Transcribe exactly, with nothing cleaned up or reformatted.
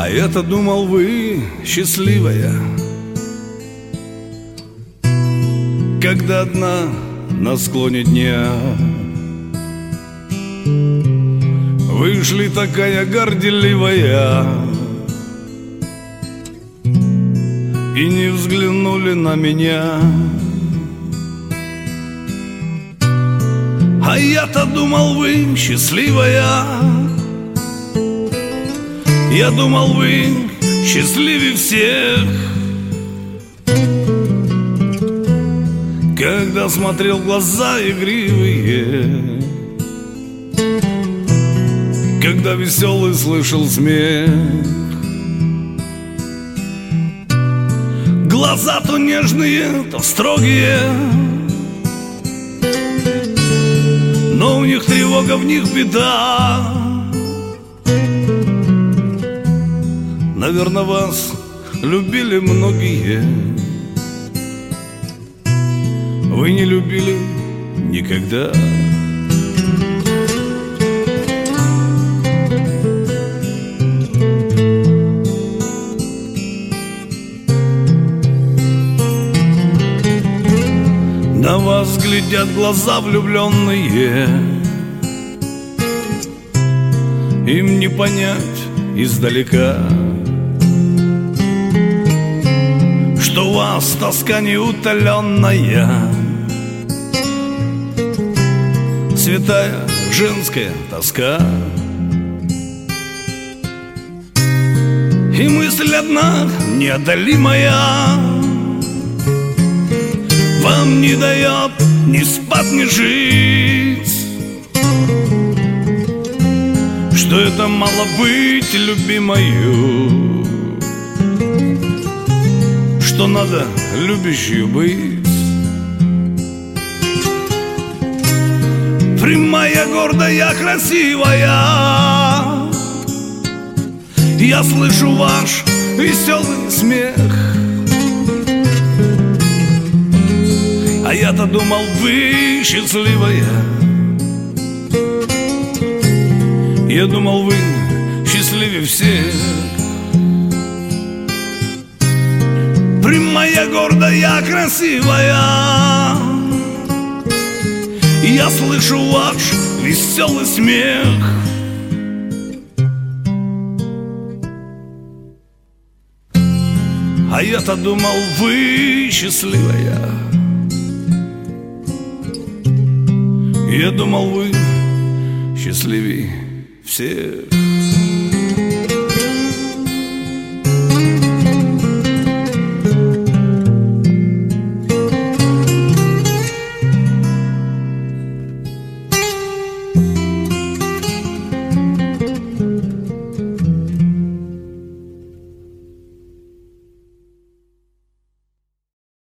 А я-то думал, вы счастливая, когда одна на склоне дня вышли такая горделивая и не взглянули на меня. А я-то думал, вы счастливая, я думал, вы счастливее всех, когда смотрел в глаза игривые, когда веселый слышал смех. Глаза то нежные, то строгие, но у них тревога, в них беда. Наверное, вас любили многие, вы не любили никогда. На вас глядят глаза влюбленные, им не понять издалека, что у вас тоска неутоленная, святая женская тоска. И мысль одна неодолимая вам не дает ни спать, ни жить, что это мало быть любимою, что надо любящей быть. Прямая, гордая, красивая, я слышу ваш веселый смех. А я-то думал, вы счастливая, я думал, вы счастливее всех. Прямая, гордая, красивая, я слышу ваш веселый смех. А я-то думал, вы счастливая, я думал, вы счастливее всех.